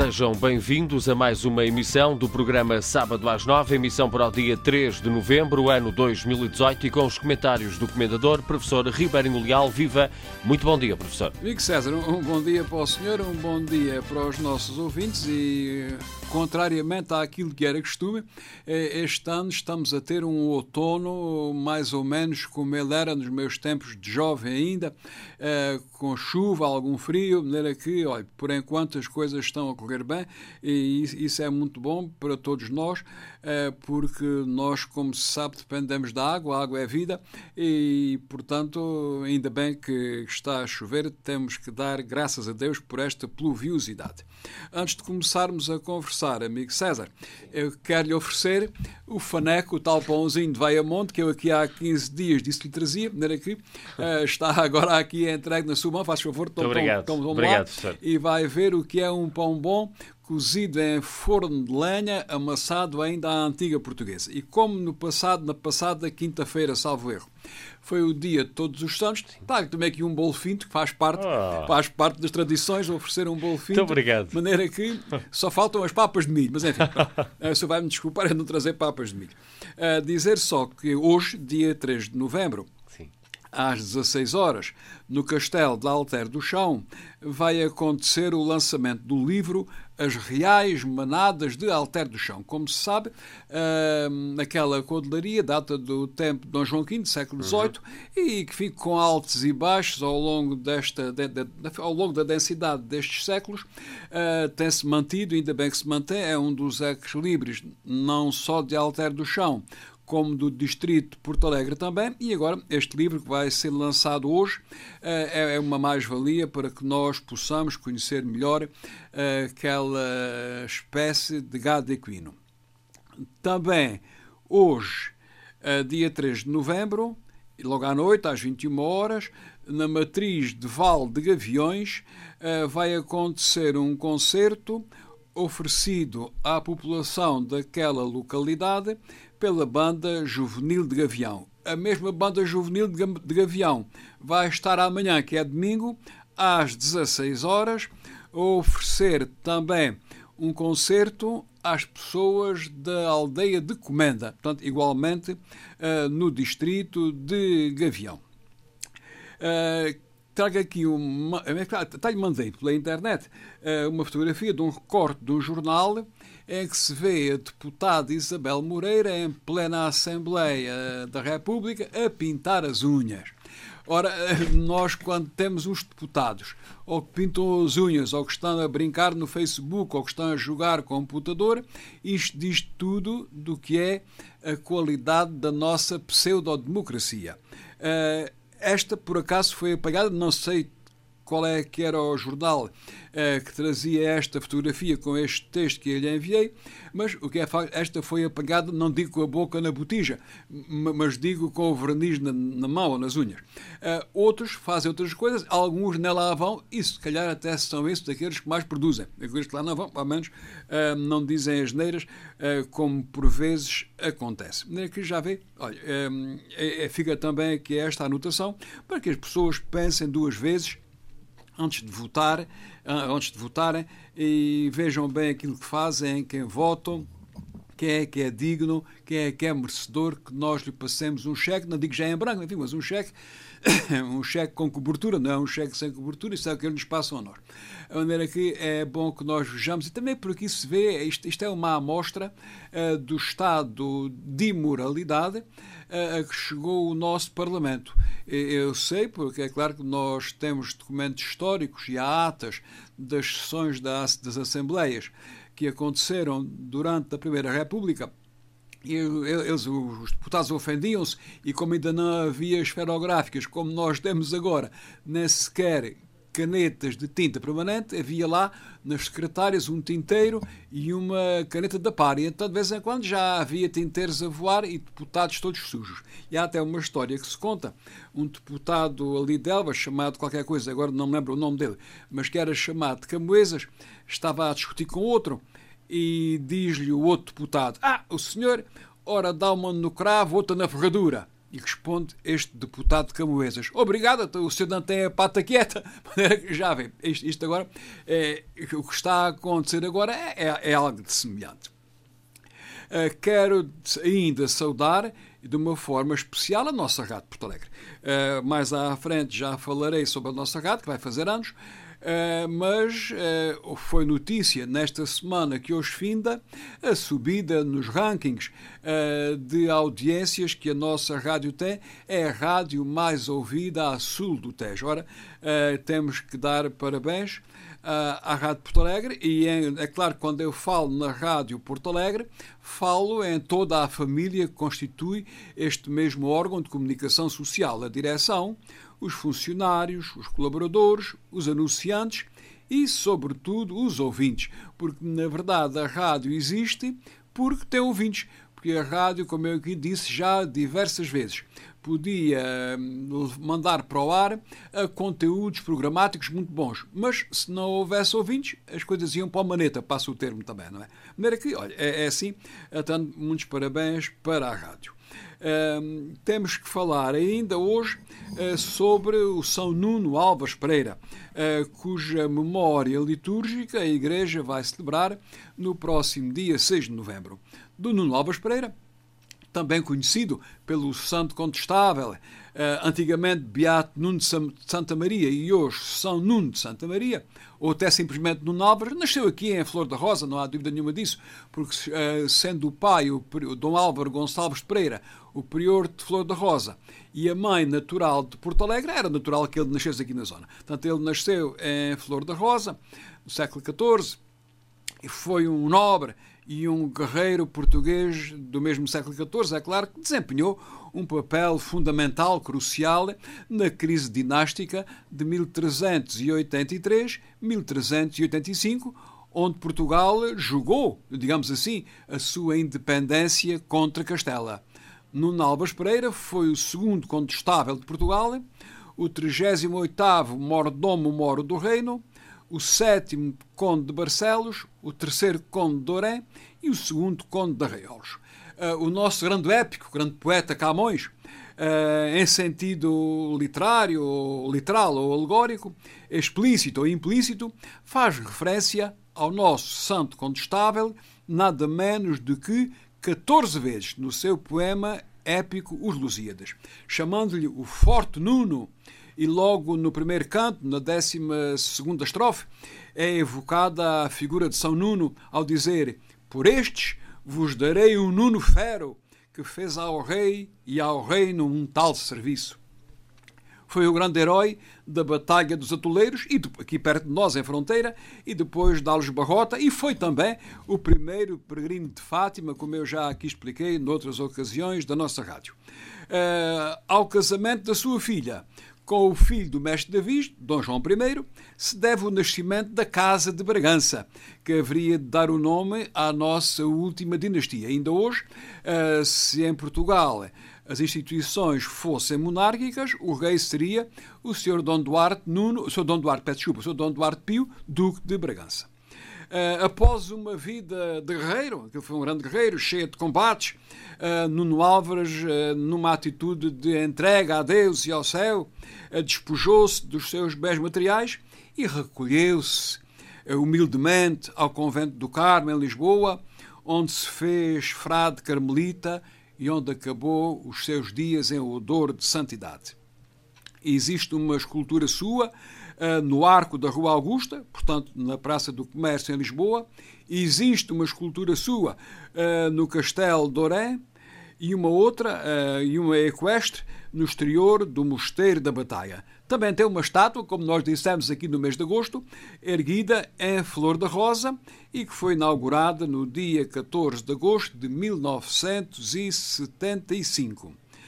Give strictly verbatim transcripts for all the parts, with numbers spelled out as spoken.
Sejam bem-vindos a mais uma emissão do programa Sábado às Nove, emissão para o dia três de novembro, ano dois mil e dezoito, e com os comentários do Comendador, professor Ribeirinho Leal. Viva! Muito bom dia, professor. Amigo César, um bom dia para o senhor, um bom dia para os nossos ouvintes e, contrariamente àquilo que era costume, este ano estamos a ter um outono mais ou menos como ele era nos meus tempos de jovem ainda, com chuva, algum frio, de maneira que, olha, por enquanto as coisas estão a correr bem e isso é muito bom para todos nós, porque nós, como se sabe, dependemos da água, a água é vida e, portanto, ainda bem que está a chover, temos que dar graças a Deus por esta pluviosidade. Antes de começarmos a conversar, amigo César, eu quero lhe oferecer o faneco, o tal pãozinho de Vaiamonte, que eu aqui há quinze dias disse-lhe trazia, de maneira que uh, está agora aqui entregue na sua mão, faz favor, tome, obrigado. Tome, tome obrigado, lá, senhor. E vai ver o que é um pão bom, cozido em forno de lenha, amassado ainda à antiga portuguesa. E como no passado, na passada quinta-feira, salvo erro, foi o dia de Todos os Santos, tá, também aqui um bolo finto, que faz parte, oh. faz parte das tradições, oferecer um bolo finto. Muito obrigado. De maneira que só faltam as papas de milho, mas enfim, o senhor vai-me desculpar em não trazer papas de milho. Uh, dizer só que hoje, dia três de novembro, às dezasseis horas, no Castelo de Alter do Chão, vai acontecer o lançamento do livro As Reais Manadas de Alter do Chão. Como se sabe, uh, aquela codelaria data do tempo de Dom João quinto, século dezoito, uhum. e que fica com altos e baixos ao longo, desta, de, de, de, ao longo da densidade destes séculos, uh, tem-se mantido, ainda bem que se mantém, é um dos ex-libris, não só de Alter do Chão, como do Distrito de Porto Alegre também, e agora este livro que vai ser lançado hoje é uma mais-valia para que nós possamos conhecer melhor aquela espécie de gado equino. Também hoje, dia três de novembro, logo à noite, às vinte e uma horas, na matriz de Val de Gaviões, vai acontecer um concerto oferecido à população daquela localidade pela Banda Juvenil de Gavião. A mesma Banda Juvenil de Gavião vai estar amanhã, que é domingo, às dezasseis horas, a oferecer também um concerto às pessoas da aldeia de Comenda, portanto, igualmente uh, no distrito de Gavião. Uh, Trago aqui uma... Até lhe mandei pela internet uma fotografia de um recorte de um jornal em que se vê a deputada Isabel Moreira em plena Assembleia da República a pintar as unhas. Ora, nós quando temos uns deputados ou que pintam as unhas, ou que estão a brincar no Facebook, ou que estão a jogar computador, isto diz tudo do que é a qualidade da nossa pseudodemocracia. Esta, por acaso, foi apagada, não sei qual é que era o jornal uh, que trazia esta fotografia com este texto que eu lhe enviei, mas o que é facto, esta foi apagada, não digo com a boca na botija, mas digo com o verniz na, na mão ou nas unhas. Uh, outros fazem outras coisas, alguns nem lá vão, e se calhar até são esses daqueles que mais produzem. Aqueles que lá não vão, ao menos, uh, não dizem asneiras, uh, como por vezes acontece. Que já vê, olha, uh, é, é, fica também aqui esta anotação, para que as pessoas pensem duas vezes antes de votar, antes de votarem e vejam bem aquilo que fazem, quem votam, quem é que é digno, quem é que é merecedor, que nós lhe passemos um cheque, não digo já em branco, enfim, mas um cheque, um cheque com cobertura, não é um cheque sem cobertura, isso é o que eles nos passam a nós. A maneira que é bom que nós vejamos, e também por aqui se vê, isto, isto é uma amostra uh, do estado de imoralidade uh, a que chegou o nosso Parlamento. Eu sei, porque é claro que nós temos documentos históricos e há atas das sessões das, das Assembleias que aconteceram durante a Primeira República. E eles, os deputados ofendiam-se e como ainda não havia esferográficas como nós temos agora, nem sequer canetas de tinta permanente, havia lá nas secretárias um tinteiro e uma caneta da par. E então, de vez em quando, já havia tinteiros a voar e deputados todos sujos. E há até uma história que se conta. Um deputado ali de Elvas, chamado qualquer coisa, agora não me lembro o nome dele, mas que era chamado de Camoesas, estava a discutir com outro e diz-lhe o outro deputado: ah, o senhor, ora dá uma no cravo, outra na ferradura. E responde este deputado de Camoesas: obrigado, o senhor não tem a pata quieta. Já vê, isto, isto agora, é, o que está a acontecer agora é, é, é algo de semelhante. Uh, quero ainda saudar de uma forma especial a nossa rádio Porto Alegre. Uh, mais à frente já falarei sobre a nossa rádio, que vai fazer anos. Uh, mas uh, foi notícia nesta semana que hoje finda a subida nos rankings uh, de audiências que a nossa rádio tem. É a rádio mais ouvida a sul do Tejo. Ora, uh, temos que dar parabéns uh, à Rádio Porto Alegre e em, é claro que quando eu falo na Rádio Porto Alegre falo em toda a família que constitui este mesmo órgão de comunicação social, a direção, os funcionários, os colaboradores, os anunciantes e, sobretudo, os ouvintes. Porque, na verdade, a rádio existe porque tem ouvintes. Porque a rádio, como eu aqui disse já diversas vezes, podia mandar para o ar conteúdos programáticos muito bons. Mas, se não houvesse ouvintes, as coisas iam para a maneta, passa o termo também, não é? De maneira que, olha, é, é assim, dando muitos parabéns para a rádio. Uh, temos que falar ainda hoje uh, sobre o São Nuno Álvares Pereira, uh, cuja memória litúrgica a Igreja vai celebrar no próximo dia seis de novembro. Do Nuno Álvares Pereira, também conhecido pelo Santo Contestável, uh, antigamente Beato Nuno de Santa Maria e hoje São Nuno de Santa Maria, ou até simplesmente Nuno Álvares, nasceu aqui em Flor da Rosa, não há dúvida nenhuma disso, porque uh, sendo o pai, o, o Dom Álvaro Gonçalves de Pereira, o prior de Flor da Rosa, e a mãe natural de Porto Alegre, era natural que ele nascesse aqui na zona. Portanto, ele nasceu em Flor da Rosa, no século catorze, e foi um nobre e um guerreiro português do mesmo século catorze, é claro, que desempenhou um papel fundamental, crucial, na crise dinástica de mil trezentos e oitenta e três a mil trezentos e oitenta e cinco, onde Portugal jogou, digamos assim, a sua independência contra Castela. Nuno Álvares Pereira foi o segundo condestável de Portugal, o trigésimo oitavo mordomo-moro do reino, o sétimo conde de Barcelos, o terceiro conde de Orém e o segundo conde de Arraiolos. Uh, o nosso grande épico, o grande poeta Camões, uh, em sentido literário, ou literal ou alegórico, explícito ou implícito, faz referência ao nosso santo condestável nada menos do que catorze vezes no seu poema épico Os Lusíadas, chamando-lhe o Forte Nuno, e logo no primeiro canto, na décima segunda estrofe, é evocada a figura de São Nuno ao dizer: por estes vos darei um Nuno Fero, que fez ao rei e ao reino um tal serviço. Foi o grande herói da Batalha dos Atoleiros, e aqui perto de nós, em fronteira, e depois de Alves Barrota, e foi também o primeiro peregrino de Fátima, como eu já aqui expliquei noutras ocasiões da nossa rádio. Uh, ao casamento da sua filha com o filho do mestre Davi, Dom João I, se deve o nascimento da Casa de Bragança, que haveria de dar o nome à nossa última dinastia. Ainda hoje, uh, se em Portugal as instituições fossem monárquicas, o rei seria o senhor Dom Duarte Nuno, o senhor Dom Duarte, peço desculpa, o senhor Dom Duarte Pio, Duque de Bragança. Uh, após uma vida de guerreiro, que foi um grande guerreiro, cheio de combates, uh, Nuno Álvares, uh, numa atitude de entrega a Deus e ao céu, uh, despojou-se dos seus bens materiais e recolheu-se uh, humildemente ao convento do Carmo, em Lisboa, onde se fez frade carmelita e onde acabou os seus dias em odor de santidade. Existe uma escultura sua uh, no Arco da Rua Augusta, portanto na Praça do Comércio em Lisboa. Existe uma escultura sua uh, no Castelo de Orém e uma outra, uh, e uma equestre, no exterior do Mosteiro da Batalha. Também tem uma estátua, como nós dissemos aqui no mês de agosto, erguida em Flor da Rosa e que foi inaugurada no dia catorze de agosto de mil novecentos e setenta e cinco.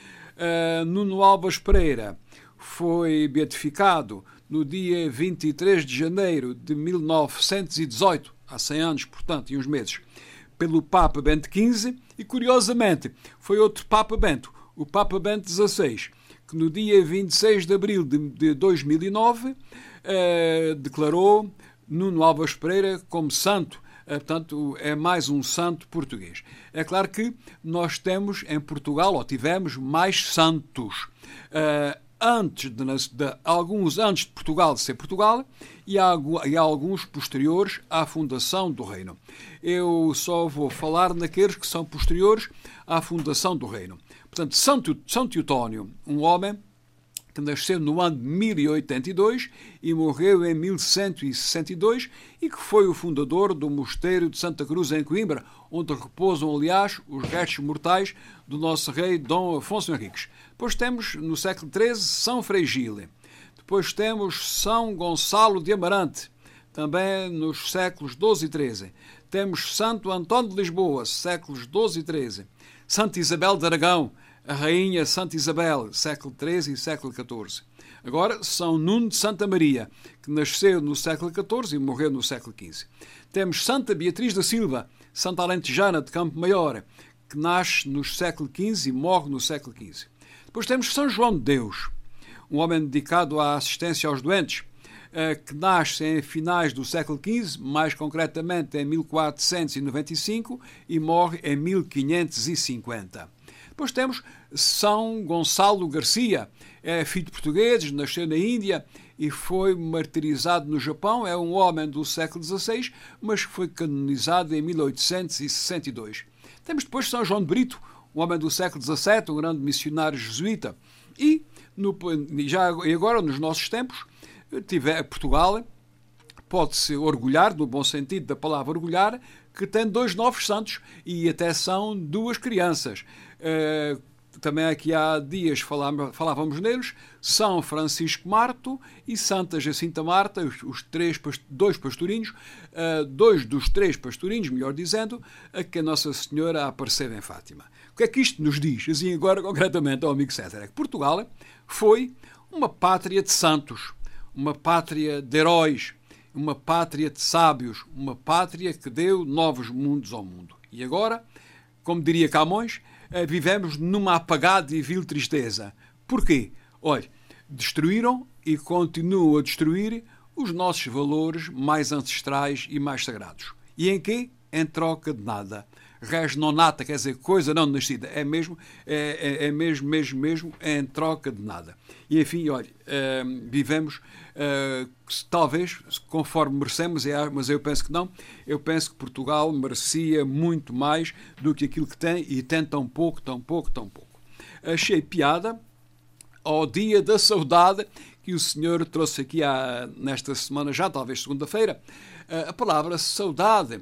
Uh, Nuno Álvares Pereira foi beatificado no dia vinte e três de janeiro de mil novecentos e dezoito, há cem anos, portanto, e uns meses, pelo Papa Bento quinze, e curiosamente foi outro Papa Bento, o Papa Bento dezasseis, que no dia vinte e seis de abril de dois mil e nove eh, declarou Nuno Álvares Pereira como santo Portanto, é mais um santo português. É claro que nós temos em Portugal, ou tivemos, mais santos. Antes de, de, alguns antes de Portugal ser Portugal e há, e há alguns posteriores à fundação do reino. Eu só vou falar naqueles que são posteriores à fundação do reino. Portanto, Santo, São Teotónio, um homem que nasceu no ano de mil e oitenta e dois e morreu em mil cento e sessenta e dois e que foi o fundador do mosteiro de Santa Cruz em Coimbra, onde repousam, aliás, os restos mortais do nosso rei Dom Afonso Henriques. Depois temos, no século treze, São Freigile. Depois temos São Gonçalo de Amarante, também nos séculos doze e treze. Temos Santo António de Lisboa, séculos doze e treze. Santa Isabel de Aragão, a Rainha Santa Isabel, século treze e século catorze. Agora, São Nuno de Santa Maria, que nasceu no século catorze e morreu no século quinze. Temos Santa Beatriz da Silva, Santa Alentejana de Campo Maior, que nasce no século quinze e morre no século quinze. Depois temos São João de Deus, um homem dedicado à assistência aos doentes, que nasce em finais do século quinze, mais concretamente em mil quatrocentos e noventa e cinco, e morre em mil quinhentos e cinquenta. Depois temos São Gonçalo Garcia, é filho de portugueses, nasceu na Índia e foi martirizado no Japão. É um homem do século dezasseis, mas foi canonizado em mil oitocentos e sessenta e dois. Temos depois São João de Brito, um homem do século dezassete, um grande missionário jesuíta. E, no, já, e agora, nos nossos tempos, tiver, Portugal pode-se orgulhar, no bom sentido da palavra orgulhar, que tem dois novos santos e até são duas crianças. Uh, também aqui há dias falávamos, falávamos neles, São Francisco Marto e Santa Jacinta Marta, os, os três, dois pastorinhos, uh, dois dos três pastorinhos, melhor dizendo, a que a Nossa Senhora apareceu em Fátima. O que é que isto nos diz? Assim agora concretamente ao amigo César, é que Portugal foi uma pátria de santos, uma pátria de heróis, uma pátria de sábios, uma pátria que deu novos mundos ao mundo. E agora, como diria Camões, vivemos numa apagada e vil tristeza. Porquê? Olha, destruíram e continuam a destruir os nossos valores mais ancestrais e mais sagrados. E em quê? Em troca de nada. Res non nata, quer dizer, coisa não nascida. É mesmo, é, é, é mesmo, mesmo, mesmo, em troca de nada. E enfim, olha, uh, vivemos, uh, talvez, conforme merecemos, mas eu penso que não. Eu penso que Portugal merecia muito mais do que aquilo que tem e tem tão pouco, tão pouco, tão pouco. Achei piada ao dia da saudade que o senhor trouxe aqui há, nesta semana, já talvez segunda-feira, uh, a palavra saudade.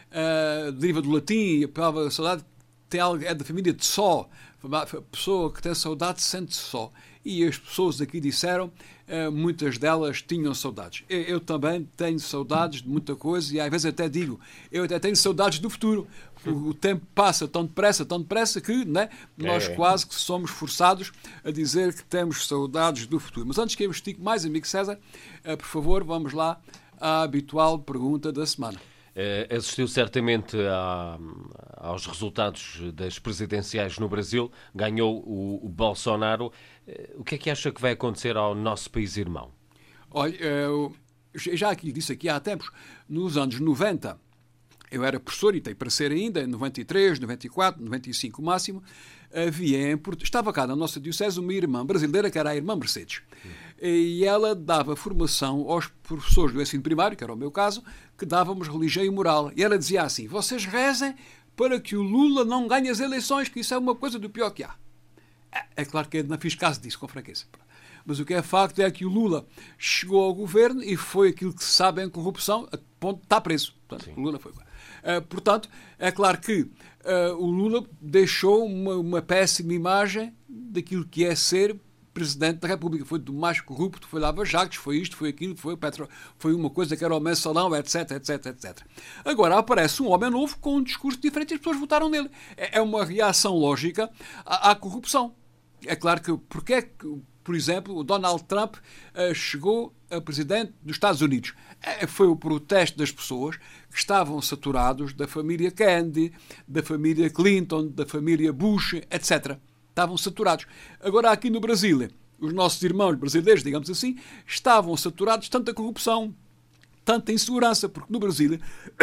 Uh, deriva do latim, e a palavra saudade tem algo, é da família de só. A pessoa que tem saudade sente só. E as pessoas aqui disseram, uh, muitas delas tinham saudades. Eu, eu também tenho saudades de muita coisa e às vezes até digo, eu até tenho saudades do futuro. O, o tempo passa tão depressa, tão depressa que, né, nós é. quase que somos forçados a dizer que temos saudades do futuro. Mas antes que eu estique mais, amigo César, uh, por favor, vamos lá à habitual pergunta da semana. Uh, assistiu certamente a, aos resultados das presidenciais no Brasil, ganhou o, o Bolsonaro. Uh, o que é que acha que vai acontecer ao nosso país irmão? Olha, eu já aqui disse aqui há tempos, nos anos noventa, eu era professor e tenho para ser ainda, em noventa e três, noventa e quatro, noventa e cinco o máximo, havia em Porto... estava cá na nossa diocese uma irmã brasileira, que era a irmã Mercedes. Hum. E ela dava formação aos professores do ensino primário, que era o meu caso, que dávamos religião e moral. E ela dizia assim, vocês rezem para que o Lula não ganhe as eleições, que isso é uma coisa do pior que há. É, é claro que eu não fiz caso disso, com franqueza. Mas o que é facto é que o Lula chegou ao governo e foi aquilo que se sabe em corrupção, a ponto de estar preso. Portanto, o Lula foi... Uh, portanto, é claro que uh, o Lula deixou uma, uma péssima imagem daquilo que é ser Presidente da República. Foi do mais corrupto, foi lava-jatos, foi isto, foi aquilo, foi, petro... foi uma coisa que era o mensalão, etc, etc, etcétera. Agora aparece um homem novo com um discurso diferente e as pessoas votaram nele. É uma reação lógica à, à corrupção. É claro que, porque é que, por exemplo, o Donald Trump uh, chegou a Presidente dos Estados Unidos? É, foi o protesto das pessoas que estavam saturados da família Kennedy, da família Clinton, da família Bush, etcétera. Estavam saturados. Agora, aqui no Brasil, os nossos irmãos brasileiros, digamos assim, estavam saturados de tanta corrupção, tanta insegurança, porque no Brasil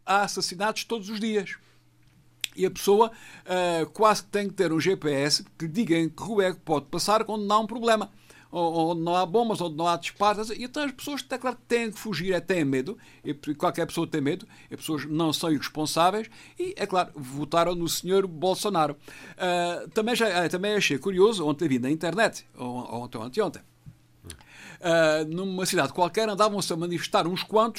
há assassinatos todos os dias. E a pessoa uh, quase que tem que ter um G P S que diga em que rua é que pode passar quando não há um problema. Onde não há bombas, onde não há disparos. E então as pessoas, é claro que têm que fugir, é, têm medo. E qualquer pessoa tem medo. As pessoas não são irresponsáveis. E, é claro, votaram no senhor Bolsonaro. Uh, também, já, também achei curioso, ontem vi na internet, ontem ou anteontem, uh, numa cidade qualquer andavam-se a manifestar uns quantos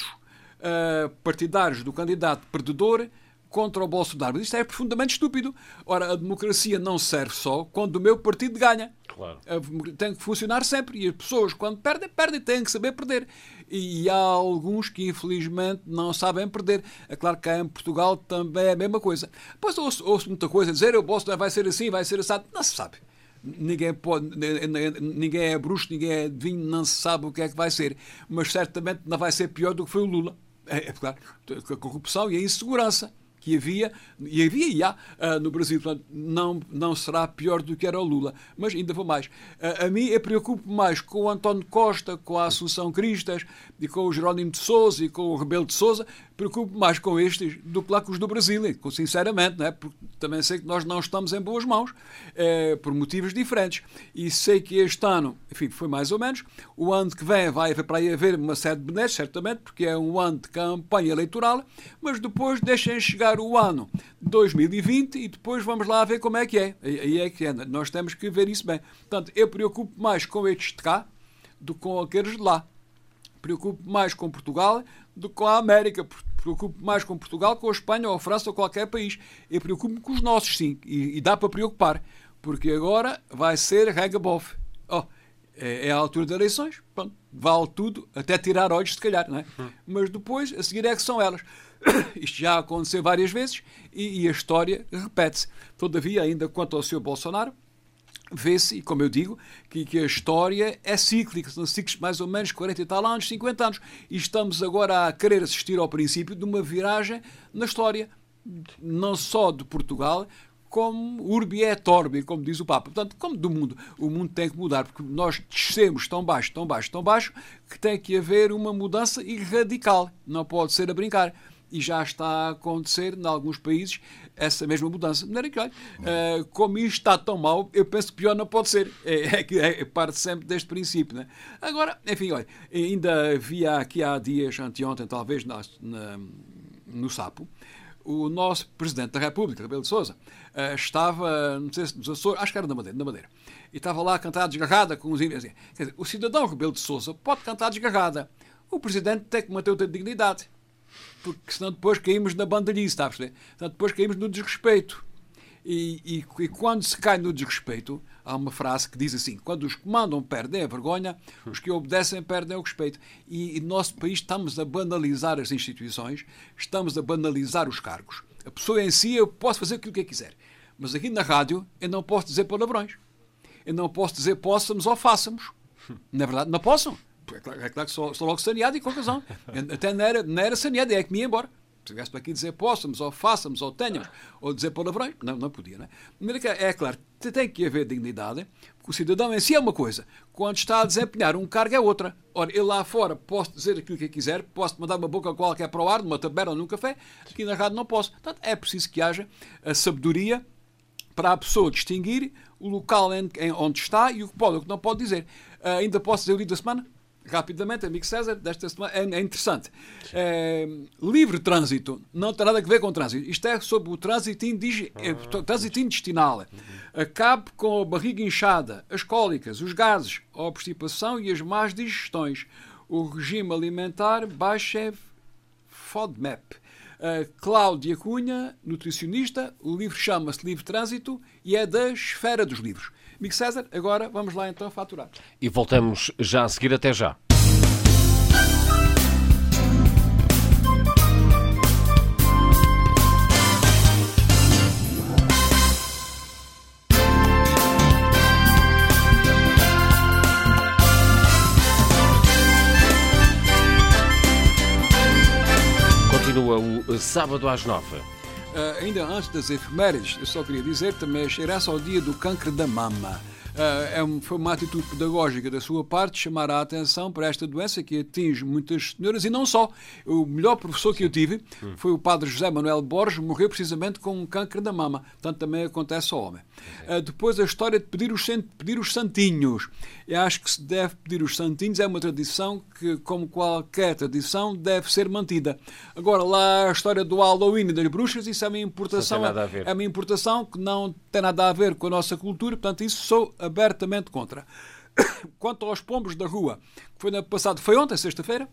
uh, partidários do candidato perdedor contra o Bolsonaro. Mas isto é profundamente estúpido. Ora, a democracia não serve só quando o meu partido ganha. Claro. Tem que funcionar sempre. E as pessoas, quando perdem, perdem. Têm que saber perder. E há alguns que, infelizmente, não sabem perder. É claro que cá em Portugal também é a mesma coisa. Pois ouço, ouço muita coisa dizer o Bolsonaro vai ser assim, vai ser assim. Não se sabe. Ninguém, pode, ninguém é bruxo, ninguém é adivinho, não se sabe o que é que vai ser. Mas certamente não vai ser pior do que foi o Lula. É, é claro, a corrupção e a insegurança que havia, e havia e há uh, no Brasil, portanto, não, não será pior do que era o Lula. Mas ainda vou mais. Uh, a mim eu preocupo mais com o António Costa, com a Assunção Cristas, e com o Jerónimo de Sousa e com o Rebelo de Sousa. Preocupo mais com estes do que lá com os do Brasil, sinceramente, não é? Porque também sei que nós não estamos em boas mãos, eh, por motivos diferentes. E sei que este ano, enfim, foi mais ou menos. O ano que vem vai para aí haver uma série de benesses, certamente, porque é um ano de campanha eleitoral, mas depois deixem chegar o ano de dois mil e vinte e depois vamos lá ver como é que é. Aí é que é. Nós temos que ver isso bem. Portanto, eu preocupo mais com estes de cá do que com aqueles de lá. Preocupo mais com Portugal do que com a América. Preocupo mais com Portugal, com a Espanha ou a França ou qualquer país. Eu preocupo-me com os nossos, sim. E, e dá para preocupar. Porque agora vai ser rega-bofe. Oh, é, é a altura das eleições. Pronto, vale tudo, até tirar olhos, se calhar, não é? Hum. Mas depois, a seguir é que são elas. Isto já aconteceu várias vezes e, e a história repete-se. Todavia, ainda quanto ao senhor Bolsonaro, vê-se, e como eu digo, que, que a história é cíclica, são ciclos mais ou menos quarenta e tal anos, cinquenta anos, e estamos agora a querer assistir ao princípio de uma viragem na história, não só de Portugal, como urbi et orbi, como diz o Papa. Portanto, como do mundo. O mundo tem que mudar, porque nós descemos tão baixo, tão baixo, tão baixo, que tem que haver uma mudança radical. Não pode ser a brincar. E já está a acontecer, em alguns países, essa mesma mudança. De maneira que, olha, uh, como isto está tão mal, eu penso que pior não pode ser. É, é, é, é parte sempre deste princípio. Né? Agora, enfim, olha, ainda havia aqui há dias, anteontem, talvez, na, na, no Sapo, o nosso Presidente da República, Rebelo de Sousa, uh, estava, não sei se nos Açores, acho que era na Madeira, na Madeira, e estava lá a cantar desgarrada com os assim. Quer dizer, o cidadão Rebelo de Sousa pode cantar desgarrada. O Presidente tem que manter outra dignidade. Porque senão depois caímos na bandalhice, está a perceber? Senão depois caímos no desrespeito. E, e, e quando se cai no desrespeito, há uma frase que diz assim: quando os que mandam perdem a vergonha, os que obedecem perdem o respeito. E, e no nosso país estamos a banalizar as instituições, estamos a banalizar os cargos. A pessoa em si, eu posso fazer aquilo que eu quiser. Mas aqui na rádio, eu não posso dizer palavrões. Eu não posso dizer possamos ou façamos. Na verdade, não possam. É claro, é claro que sou, sou logo saneado e com razão. Até não era, não era saneado, é que me ia embora. Se tivesse para aqui dizer possamos, ou façamos, ou tenhamos, ou dizer palavrões, não, não podia, não é? É claro, tem que haver dignidade, porque o cidadão em si é uma coisa, quando está a desempenhar um cargo é outra. Ora, eu lá fora posso dizer aquilo que eu quiser, posso mandar uma boca qualquer para o ar, numa taberna ou num café, aqui na rádio não posso. Portanto, é preciso que haja a sabedoria para a pessoa distinguir o local em, em onde está e o que pode e o que não pode dizer. Uh, ainda posso dizer o livro da semana? Rapidamente, amigo César, desta semana, é, é interessante. É, livre trânsito, não tem nada a ver com trânsito. Isto é sobre o trânsito, indig... é, trânsito intestinal. Acabe com a barriga inchada, as cólicas, os gases, a obstipação e as más digestões. O regime alimentar baixa FODMAP. Uh, Cláudia Cunha, nutricionista, o livro chama-se Livre Trânsito e é da esfera dos livros. Amigo César, agora vamos lá então faturar. E voltamos já a seguir, até já. Continua o sábado às nove. Uh, ainda antes das efemérides, eu só queria dizer também a cheirança ao dia do câncer da mama. é, foi uma atitude pedagógica da sua parte chamar a atenção para esta doença que atinge muitas senhoras e não só. O melhor professor que eu tive foi o padre José Manuel Borges, morreu precisamente com um câncer da mama. Portanto, também acontece ao homem. Uh, depois, a história de pedir os, pedir os santinhos. Eu acho que se deve pedir os santinhos, é uma tradição que, como qualquer tradição, deve ser mantida. Agora, lá a história do Halloween e das bruxas, isso é uma importação, é uma importação que não tem nada a ver com a nossa cultura, portanto, isso sou abertamente contra. Quanto aos pombos da rua, que foi no passado, foi ontem, sexta-feira,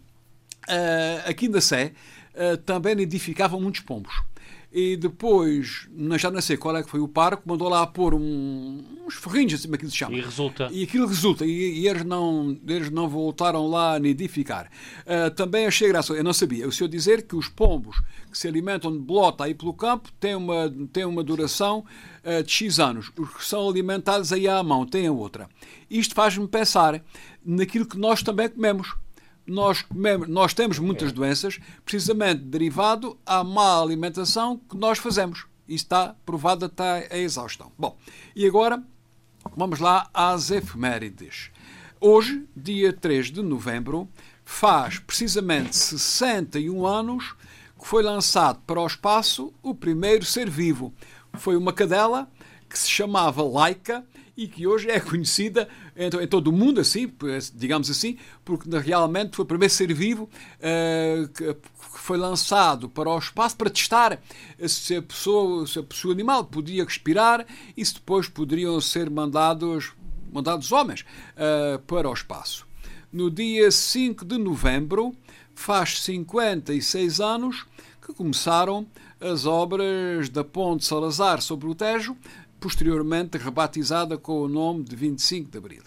uh, aqui na Sé, uh, também nidificavam muitos pombos. E depois, já não sei qual é que foi o parque, mandou lá pôr um, uns ferrinhos, assim como se chama. E resulta. E aquilo resulta. E, e eles, não, eles não voltaram lá a nidificar. Uh, também achei graça, eu não sabia. O senhor dizer que os pombos que se alimentam de bolota aí pelo campo têm uma, têm uma duração uh, de X anos. Os que são alimentados aí à mão têm a outra. Isto faz-me pensar naquilo que nós também comemos. Nós, comemos, nós temos muitas doenças precisamente derivado à má alimentação que nós fazemos. Isso está provado até a exaustão. Bom, e agora vamos lá às efemérides. Hoje, dia três de novembro, faz precisamente sessenta e um anos que foi lançado para o espaço o primeiro ser vivo. Foi uma cadela que se chamava Laika e que hoje é conhecida em, em todo o mundo, assim, digamos assim, porque realmente foi o primeiro ser vivo uh, que foi lançado para o espaço para testar se a pessoa, se o animal podia respirar e se depois poderiam ser mandados, mandados homens uh, para o espaço. No dia cinco de novembro, faz cinquenta e seis anos que começaram as obras da Ponte Salazar sobre o Tejo, posteriormente rebatizada com o nome de vinte e cinco de abril.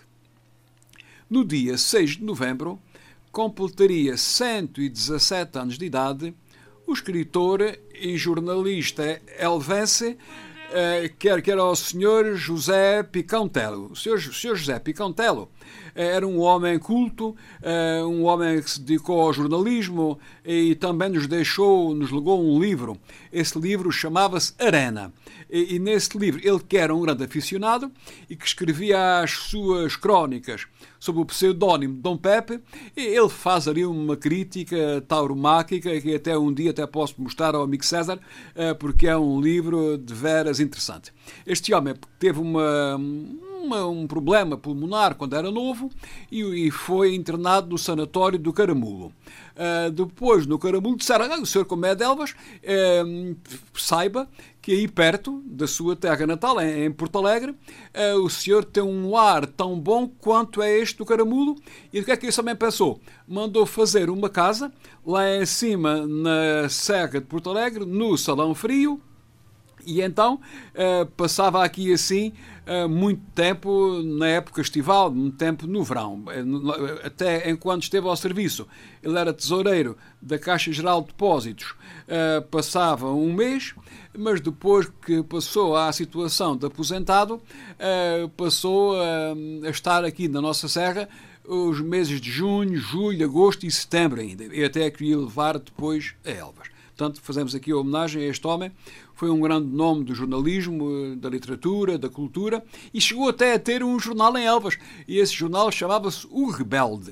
No dia seis de novembro, completaria cento e dezassete anos de idade o escritor e jornalista elvense, eh, que era o senhor José Picantello. O senhor, o senhor José Picantello era um homem culto, um homem que se dedicou ao jornalismo e também nos deixou, nos legou um livro. Esse livro chamava-se Arena. E, e nesse livro, ele que era um grande aficionado e que escrevia as suas crónicas sob o pseudónimo de Dom Pepe, e ele faz ali uma crítica tauromáquica que até um dia até posso mostrar ao amigo César, porque é um livro de veras interessante. Este homem teve uma... Uma, um problema pulmonar quando era novo e, e foi internado no sanatório do Caramulo. Uh, depois, no Caramulo, disseram, ah, o senhor, como é de Elvas, uh, saiba que aí perto da sua terra natal, em, em Porto Alegre, uh, o senhor tem um ar tão bom quanto é este do Caramulo. E o que é que esse também pensou? Mandou fazer uma casa lá em cima, na Serra de Porto Alegre, no Salão Frio. E então uh, passava aqui assim uh, muito tempo na época estival, muito tempo no verão, uh, até enquanto esteve ao serviço. Ele era tesoureiro da Caixa Geral de Depósitos, uh, passava um mês, mas depois que passou à situação de aposentado, uh, passou uh, a estar aqui na nossa serra os meses de junho, julho, agosto e setembro ainda, e até queria levar depois a Elvas. Portanto, fazemos aqui a homenagem a este homem. Foi um grande nome do jornalismo, da literatura, da cultura, e chegou até a ter um jornal em Elvas. E esse jornal chamava-se O Rebelde.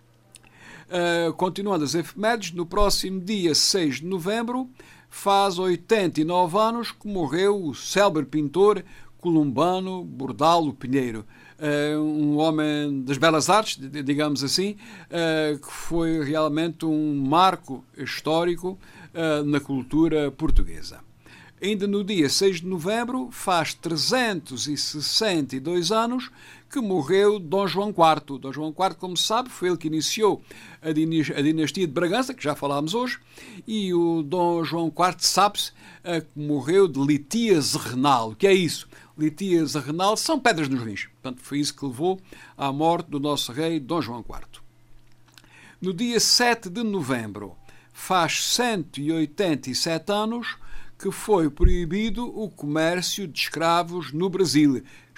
Uh, continuando as efemérides, no próximo dia seis de novembro, faz oitenta e nove anos que morreu o célebre pintor columbano Bordalo Pinheiro. Uh, um homem das belas artes, digamos assim, uh, que foi realmente um marco histórico uh, na cultura portuguesa. Ainda no dia seis de novembro, faz trezentos e sessenta e dois anos que morreu Dom João quarto. Dom João quarto, como se sabe, foi ele que iniciou a dinastia de Bragança, que já falámos hoje, e o Dom João quarto, sabe-se, uh, que morreu de litíase renal. O que é isso? Litíase renal são pedras nos rins. Portanto, foi isso que levou à morte do nosso rei Dom João quarto. No dia sete de novembro, faz cento e oitenta e sete anos que foi proibido o comércio de escravos no Brasil.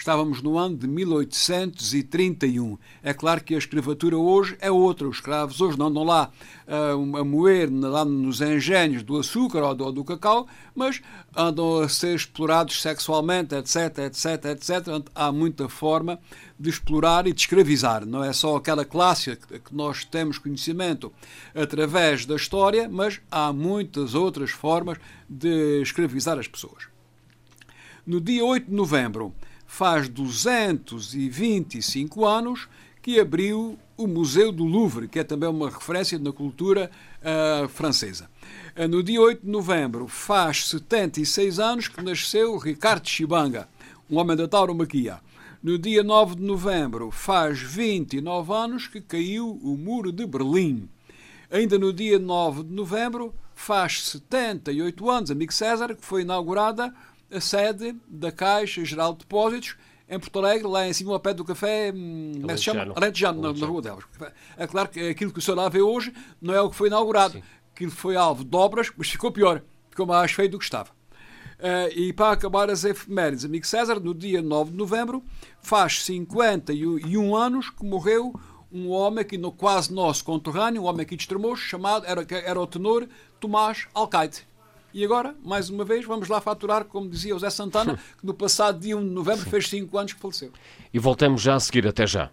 Estávamos no ano de mil oitocentos e trinta e um. É claro que a escravatura hoje é outra. Os escravos hoje não andam lá uh, a moer lá nos engenhos do açúcar ou do, ou do cacau, mas andam a ser explorados sexualmente, etc, etc, etcétera. Há muita forma de explorar e de escravizar. Não é só aquela classe que nós temos conhecimento através da história, mas há muitas outras formas de escravizar as pessoas. No dia oito de novembro, faz duzentos e vinte e cinco anos que abriu o Museu do Louvre, que é também uma referência na cultura uh, francesa. Uh, no dia oito de novembro, faz setenta e seis anos que nasceu Ricardo Chibanga, um homem da tauromaquia. No dia nove de novembro, faz vinte e nove anos que caiu o Muro de Berlim. Ainda no dia nove de novembro, faz setenta e oito anos, amigo César, que foi inaugurada a sede da Caixa Geral de Depósitos em Porto Alegre, lá em cima, ao pé do café, como é que se chama? Alentejano, na, na Rua delas. É claro que aquilo que o senhor lá vê hoje não é o que foi inaugurado. Sim. Aquilo foi alvo de obras, mas ficou pior. Ficou mais feio do que estava. Uh, e para acabar as efemérides, amigo César, no dia nove de novembro, faz cinquenta e um anos que morreu um homem aqui no quase nosso conterrâneo, um homem aqui de Estremoz, chamado, era, era o tenor Tomás Alcaide. E agora, mais uma vez, vamos lá faturar, como dizia o Zé Santana, que no passado dia um de novembro fez cinco anos que faleceu. E voltamos já a seguir. Até já.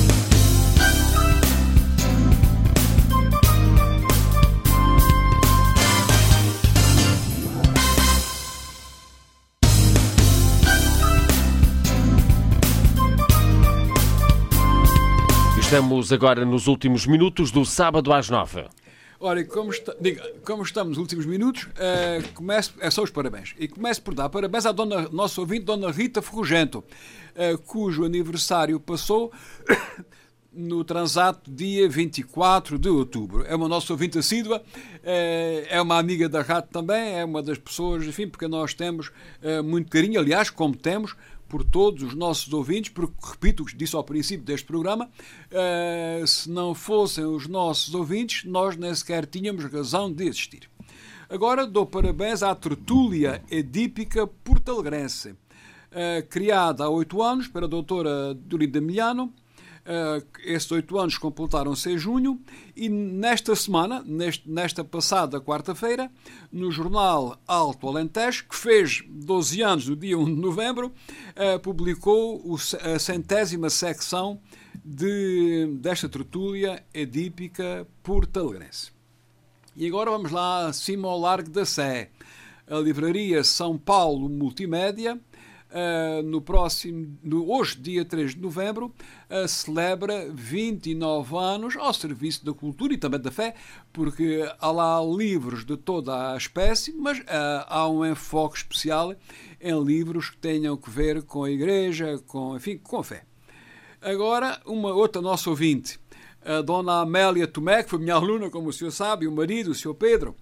Estamos agora nos últimos minutos do Sábado às Nove. Ora, como, está, diga, como estamos nos últimos minutos, uh, começo, é só os parabéns. E começo por dar parabéns à dona, nossa ouvinte, Dona Rita Ferrugento, uh, cujo aniversário passou no transato dia vinte e quatro de outubro. É uma nossa ouvinte assídua, uh, é uma amiga da rádio também, é uma das pessoas, enfim, porque nós temos uh, muito carinho, aliás, como temos por todos os nossos ouvintes, porque, repito, disse ao princípio deste programa, uh, se não fossem os nossos ouvintes, nós nem sequer tínhamos razão de existir. Agora dou parabéns à tertúlia edípica portalegrense, uh, criada há oito anos pela doutora Dorinda Milhano. Uh, esses oito anos completaram-se em junho e nesta semana, neste, nesta passada quarta-feira, no jornal Alto Alentejo, que fez doze anos no dia um de novembro, uh, publicou o, a centésima secção de, desta tertúlia edípica portalegrense. E agora vamos lá acima ao Largo da Sé. A livraria São Paulo Multimédia, Uh, no próximo, no, hoje, dia três de novembro, uh, celebra vinte e nove anos ao serviço da cultura e também da fé, porque há lá livros de toda a espécie, mas uh, há um enfoque especial em livros que tenham que ver com a igreja, com, enfim, com a fé. Agora, uma outra nossa ouvinte, a dona Amélia Tomé, que foi minha aluna, como o senhor sabe, e o marido, o senhor Pedro,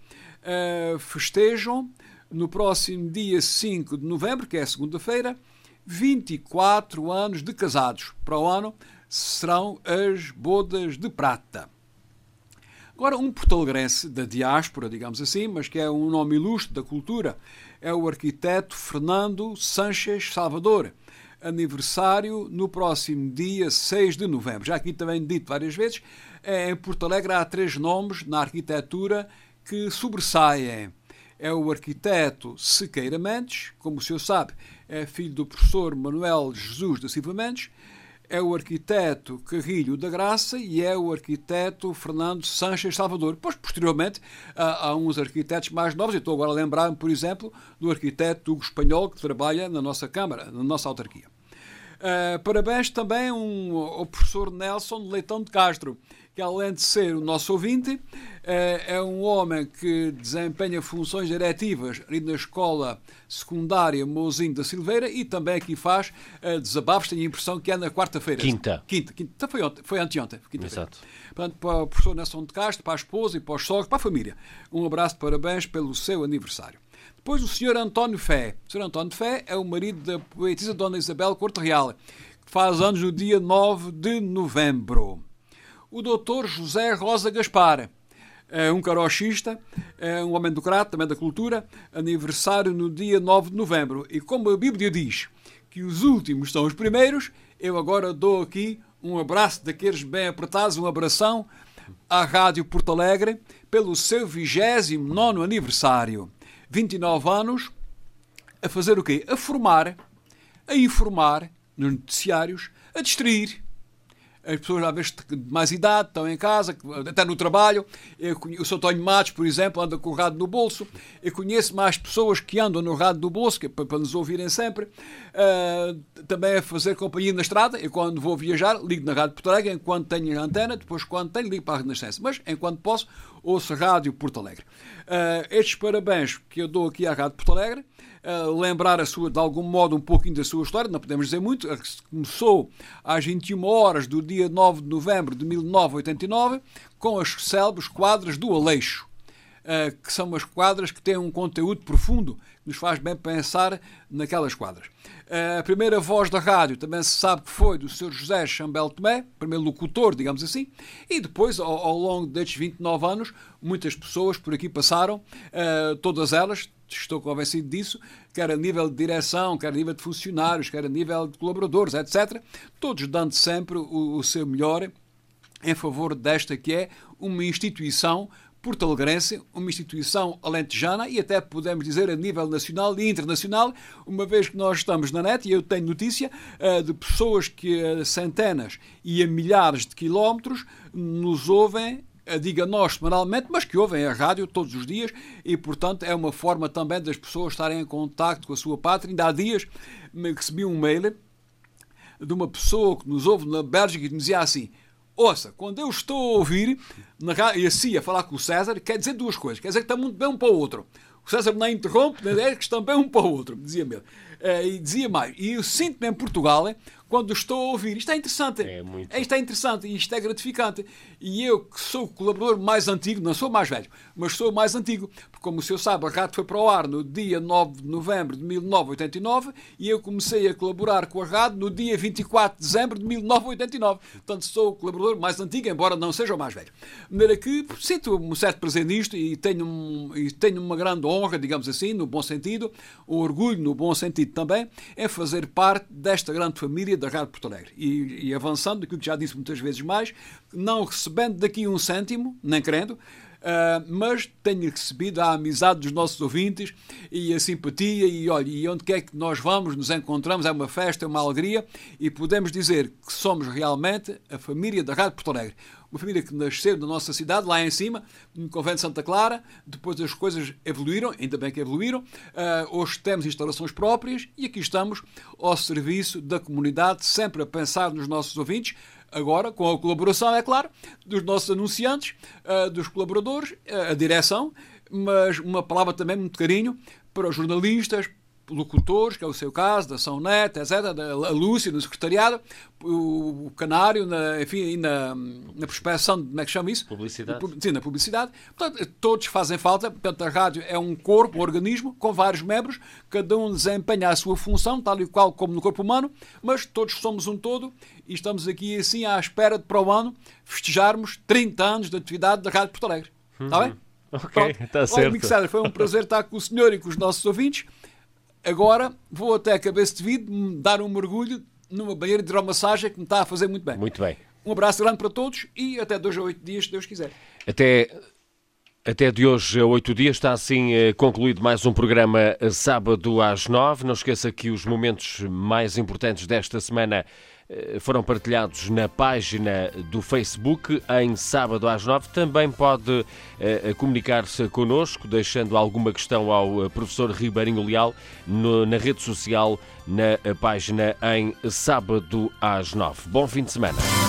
uh, festejam no próximo dia cinco de novembro, que é segunda-feira, vinte e quatro anos de casados. Para o ano serão as bodas de prata. Agora, um portalegrense da diáspora, digamos assim, mas que é um nome ilustre da cultura, é o arquiteto Fernando Sanches Salvador. Aniversário no próximo dia seis de novembro. Já aqui também dito várias vezes, em Porto Alegre há três nomes na arquitetura que sobressaem. É o arquiteto Sequeira Mendes, como o senhor sabe, é filho do professor Manuel Jesus da Silva Mendes, é o arquiteto Carrilho da Graça e é o arquiteto Fernando Sanches Salvador. Depois, posteriormente, há, há uns arquitetos mais novos. Eu estou agora a lembrar-me, por exemplo, do arquiteto Hugo Espanhol, que trabalha na nossa Câmara, na nossa autarquia. Uh, parabéns também um, ao professor Nelson Leitão de Castro, que além de ser o nosso ouvinte, uh, é um homem que desempenha funções diretivas ali na Escola Secundária Mouzinho da Silveira e também aqui faz uh, desabafos, tenho a impressão que é na quarta-feira. Quinta. Quinta, quinta. Foi, ontem, foi anteontem. Exato. Portanto, para o professor Nelson de Castro, para a esposa e para os sogros, para a família, um abraço de parabéns pelo seu aniversário. Depois o senhor António Fé. O senhor António Fé é o marido da poetisa Dona Isabel Corte Real, que faz anos no dia nove de novembro. O doutor José Rosa Gaspar, é um carochista, é um homem do crato, também da cultura, aniversário no dia nove de novembro. E como a Bíblia diz que os últimos são os primeiros, eu agora dou aqui um abraço daqueles bem apertados, um abração à Rádio Porto Alegre pelo seu vigésimo nono aniversário. vinte e nove anos a fazer o quê? A formar, a informar nos noticiários, a distrair. As pessoas, às vezes, de mais idade, estão em casa, até no trabalho. Eu conheço, o senhor António Matos, por exemplo, anda com o rádio no bolso. Eu conheço mais pessoas que andam no rádio no bolso, que é para, para nos ouvirem sempre. Uh, também a fazer companhia na estrada. Eu, quando vou viajar, ligo na Rádio Porto Alegre, enquanto tenho a antena. Depois, quando tenho, ligo para a Renascença. Mas, enquanto posso, ouço a Rádio Porto Alegre. Uh, estes parabéns que eu dou aqui à Rádio Porto Alegre, Uh, lembrar a sua, de algum modo, um pouquinho da sua história, não podemos dizer muito. Começou às vinte e uma horas do dia nove de novembro de mil novecentos e oitenta e nove com as célebres quadras do Aleixo, uh, que são umas quadras que têm um conteúdo profundo, que nos faz bem pensar naquelas quadras. Uh, a primeira voz da rádio também se sabe que foi do senhor José Chambel Tomé, primeiro locutor, digamos assim, e depois, ao, ao longo destes vinte e nove anos, muitas pessoas por aqui passaram, uh, todas elas, estou convencido disso, quer a nível de direção, quer a nível de funcionários, quer a nível de colaboradores, etcétera, todos dando sempre o, o seu melhor em favor desta que é uma instituição porto-alegrense, uma instituição alentejana e até podemos dizer a nível nacional e internacional, uma vez que nós estamos na net e eu tenho notícia uh, de pessoas que a centenas e a milhares de quilómetros nos ouvem, diga nós semanalmente, mas que ouvem a rádio todos os dias e, portanto, é uma forma também das pessoas estarem em contacto com a sua pátria. Ainda há dias me recebi um mail de uma pessoa que nos ouve na Bélgica e me dizia assim: ouça, quando eu estou a ouvir na rádio, e assim a falar com o César, quer dizer duas coisas, quer dizer que está muito bem um para o outro. O César não interrompe, é que estão bem um para o outro, dizia-me ele. E dizia mais, e eu sinto-me em Portugal, quando estou a ouvir, isto é interessante, é muito... isto é interessante, isto é gratificante. E eu, que sou o colaborador mais antigo, não sou mais velho, mas sou mais antigo, porque como o senhor sabe, a rádio foi para o ar no dia nove de novembro de mil novecentos e oitenta e nove e eu comecei a colaborar com a rádio no dia vinte e quatro de dezembro de mil novecentos e oitenta e nove. Portanto, sou o colaborador mais antigo, embora não seja o mais velho. De maneira que sinto um certo prazer nisto e tenho, um, e tenho uma grande honra, digamos assim, no bom sentido, um orgulho no bom sentido também, em fazer parte desta grande família da Rádio Porto Alegre. E, e avançando, aquilo que já disse muitas vezes mais, não recebendo daqui um cêntimo, nem querendo, Uh, mas tenho recebido a amizade dos nossos ouvintes e a simpatia e olha, e onde quer que nós vamos, nos encontramos, é uma festa, é uma alegria e podemos dizer que somos realmente a família da Rádio Porto Alegre. Uma família que nasceu na nossa cidade, lá em cima, no Convento de Santa Clara, depois as coisas evoluíram, ainda bem que evoluíram, uh, hoje temos instalações próprias e aqui estamos ao serviço da comunidade, sempre a pensar nos nossos ouvintes, agora com a colaboração, é claro, dos nossos anunciantes, uh, dos colaboradores, uh, a direção, mas uma palavra também muito carinho para os jornalistas, locutores, que é o seu caso, da São Neto, etcétera, da a Lúcia, no secretariado, o, o Canário, na, enfim, na, na prospeção, como é que chama isso? Publicidade. Sim, na publicidade. Portanto, todos fazem falta. Portanto, a rádio é um corpo, um organismo, com vários membros, cada um desempenha a sua função, tal e qual como no corpo humano, mas todos somos um todo e estamos aqui assim à espera de, para o ano, festejarmos trinta anos de atividade da Rádio Porto Alegre. Está bem? Ok, está certo. Olha, Mixer, foi um prazer estar com o senhor e com os nossos ouvintes. Agora vou até a cabeça de vidro dar um mergulho numa banheira de hidromassagem que me está a fazer muito bem. Muito bem. Um abraço grande para todos e até dois a oito dias, se Deus quiser. Até, até de hoje a oito dias está assim concluído mais um programa sábado às nove. Não esqueça que os momentos mais importantes desta semana foram partilhados na página do Facebook em sábado às nove. Também pode eh, comunicar-se connosco, deixando alguma questão ao professor Ribeirinho Leal no, na rede social, na página em sábado às nove. Bom fim de semana.